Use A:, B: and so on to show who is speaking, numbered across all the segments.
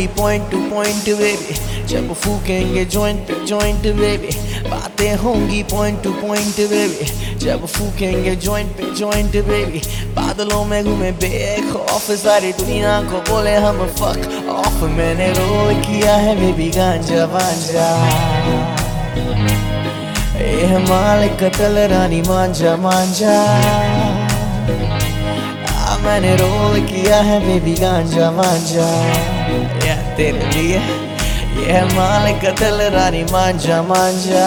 A: होंगी point two point baby, जब फूकेंगे जॉइंट पे जॉइंट बेबी। बातें होंगी पॉइंट टू पॉइंट बेबी, जब फूकेंगे जॉइंट पे जॉइंट बेबी। बादलों में घूमे बेखौफ, सारी दुनिया को बोले हम फक ऑफ। मैंने रोल किया है बेबी गांजा वांजा, ये है मालिक कतल रानी मांझा मांझा। मैंने रोल किया है बेबी गांजा मांझा, या तेरे लिए ये है मालिक कतल रानी मांझा मांझा।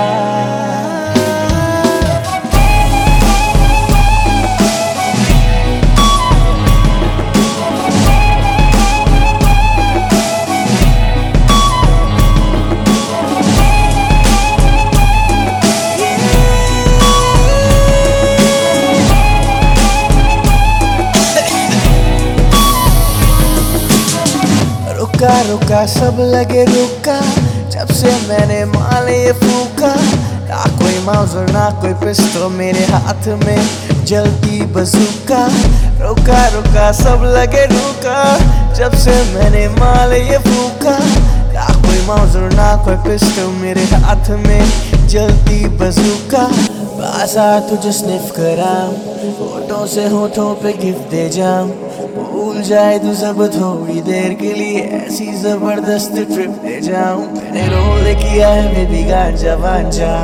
A: रुका रुका सब लगे रुका, जब से मैंने माल ये फूका। ना कोई माउजर ना कोई पिस्टल मेरे हाथ में जलती बजूका। रुका रुका सब लगे रुका, जब से मैंने माल ये फूका। ना कोई माउजर ना कोई पिस्टल मेरे हाथ में जलती बजूका। पास आ तुझे स्निफ कराऊं, होठों से होठों पे गिफ्ट दे जाऊं। भूल जाए तू सब थोड़ी देर के लिए, ऐसी जबरदस्त ट्रिप दे जाऊं। मैंने रोल किया है बेबी गांजा वांजा,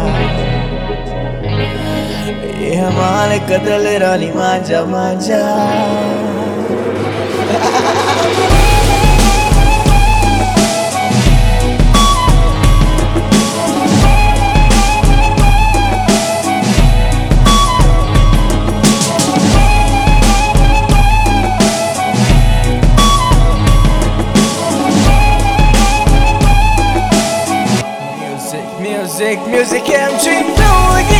A: ये हमारे कतल रानी मांझा मांझा। Music, music, MG,